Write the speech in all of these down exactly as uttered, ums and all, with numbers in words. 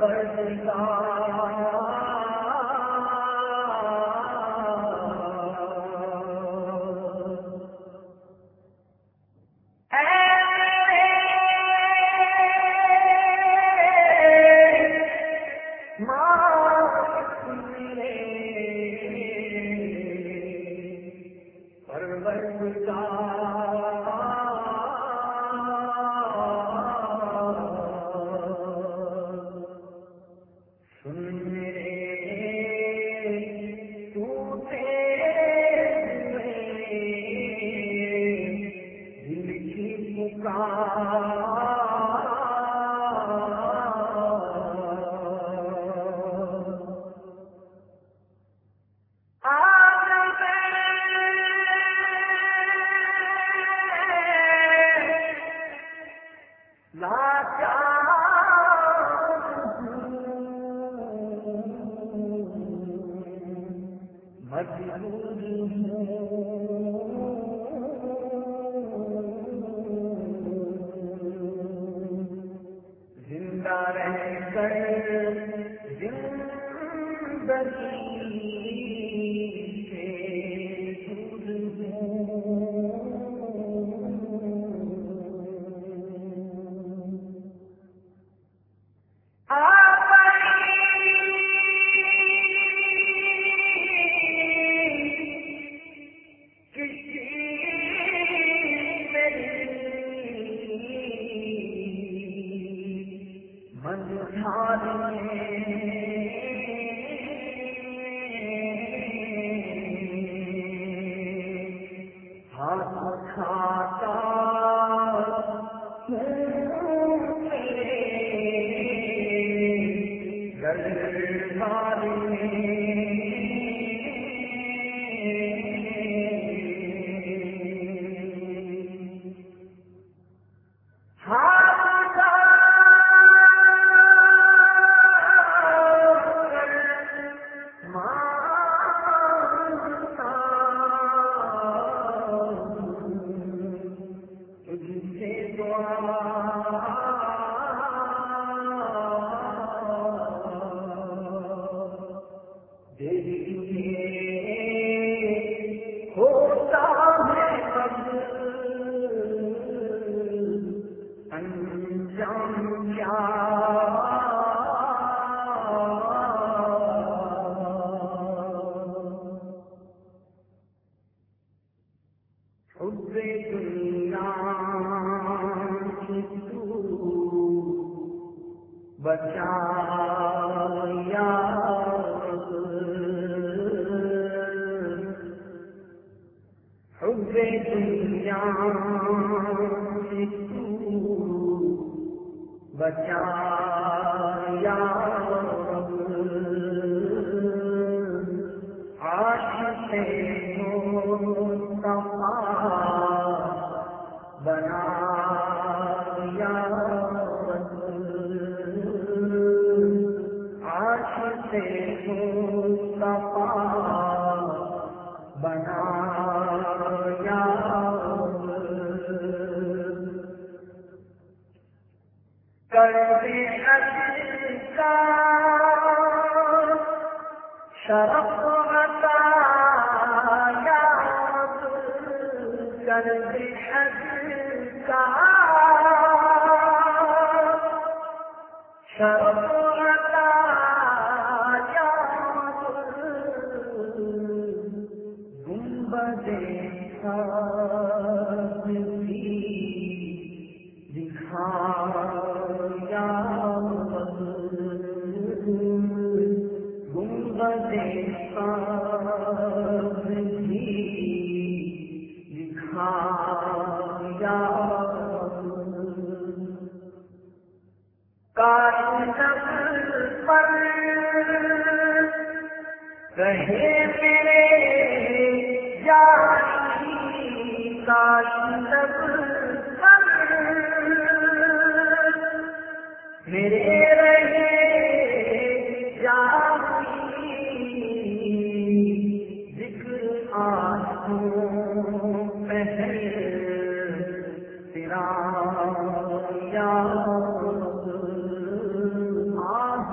آہ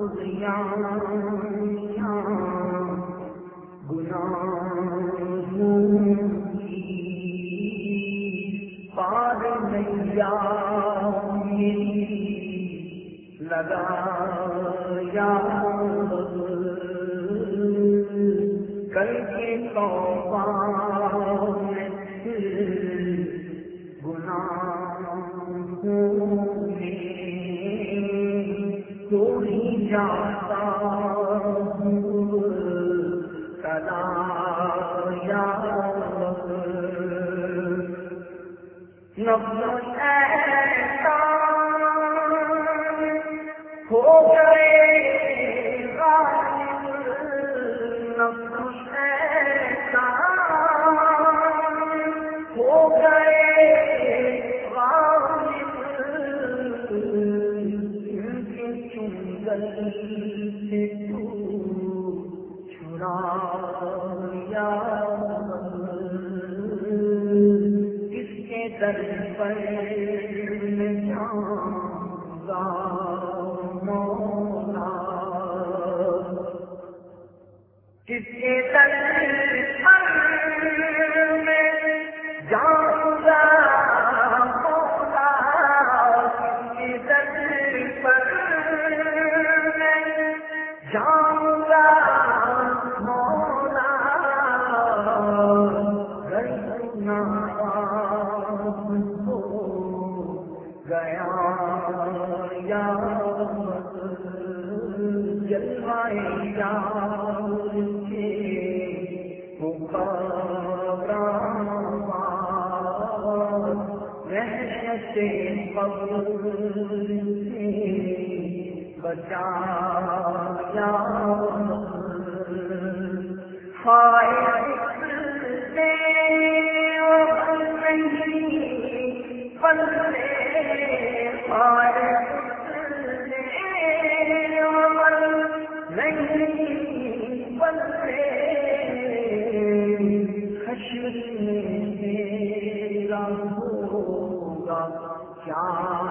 پار نیا لگایا کر کے توبہ میں گناہوں میں تو ہی جاتا ہوں کلایا نفس شیطان ہو گئے غالب نفس شیطان ہو گئے غالب ان کے چنگل سے تو چھڑایا در پر میں جاؤں گا مولا کس کے در پر میں جاؤں گا مولا کس کے در پر میں جاؤں گا مولا گرنا گیا یا جلوائے یار کے مقابرات وحشت قبر سے بچایا خائف سے پلے نہیں بلے حشر میرا ہوگا کیا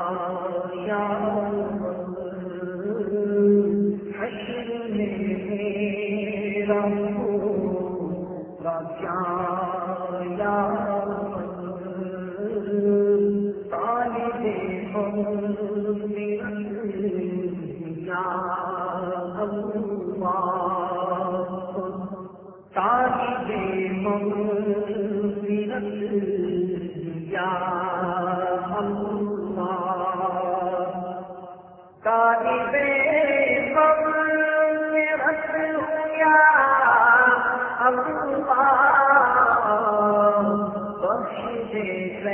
حشر میرا ہوگا کیا طالب مغفرت یا اللہ طالب مغفرت یا اللہ بخش دے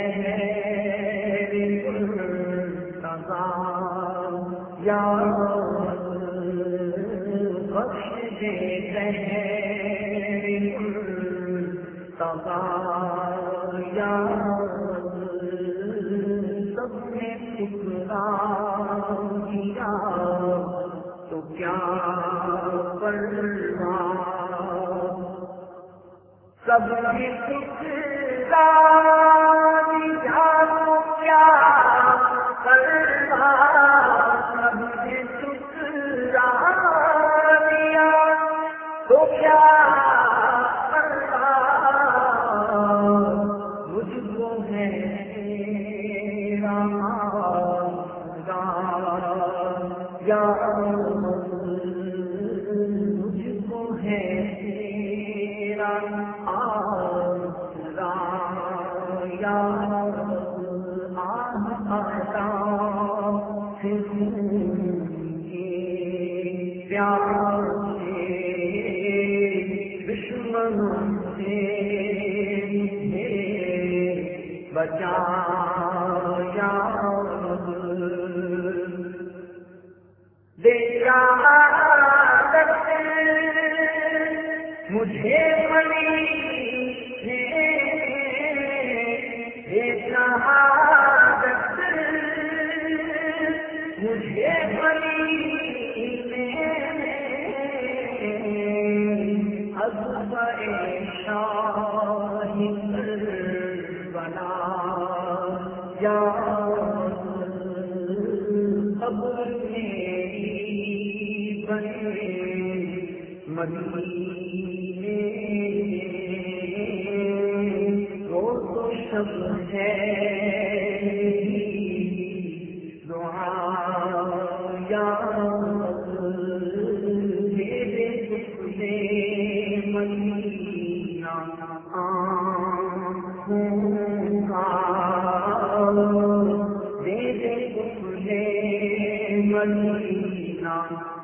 یا بخش دے یا سب نے ٹکرا دیا تو کیا پرواہ سب نے ٹکرا دیا تو کیا پرواہ سب نے ٹکرا دیا تو کیا یا مجھ کو ہے تیرا آسرا یا آسرا پیار سے دشمنوں سے بچا یا مجھے ملی ہے شہادت مجھے ملی اب شاہد بنا یا اب میری مدینے وہ تو شب ہے دعا یا میرے سپنے مدینہ آنکھوں کا میرے سپنے مدینہ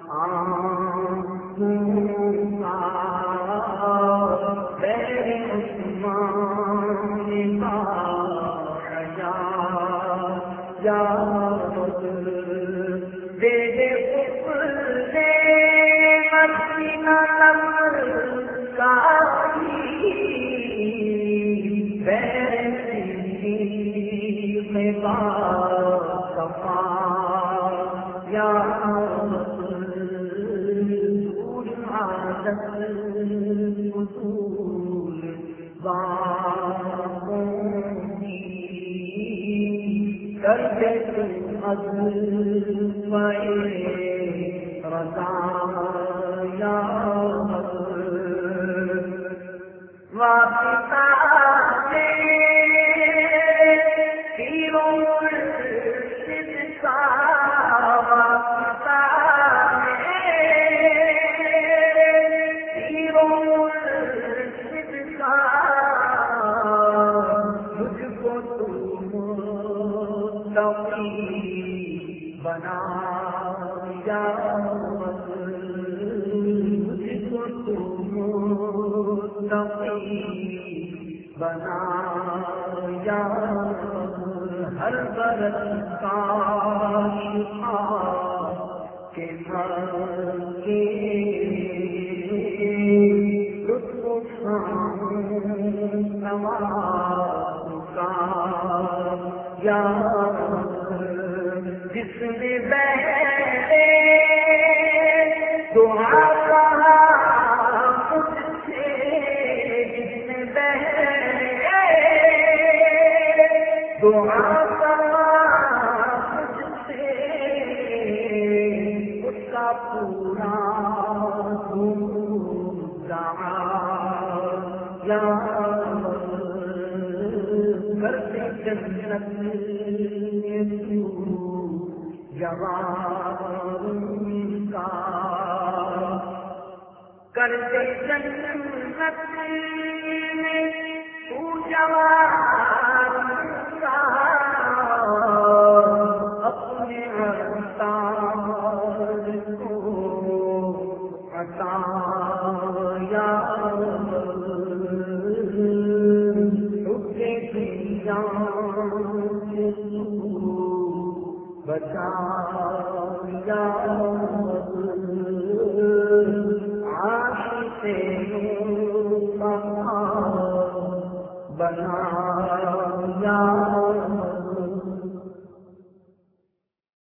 بنا یا ہر برس کا شفا کے مر کے لطف نواز کا یا جس نے بہرے دعا کہا دعا مجھ سے اس کا پورا دعا یا کرتے جنت جواب کا کرتے جنت میں تو جواب اپنے عطار کو عطا یا رکے کی جان سے بچا یا عاشق بنا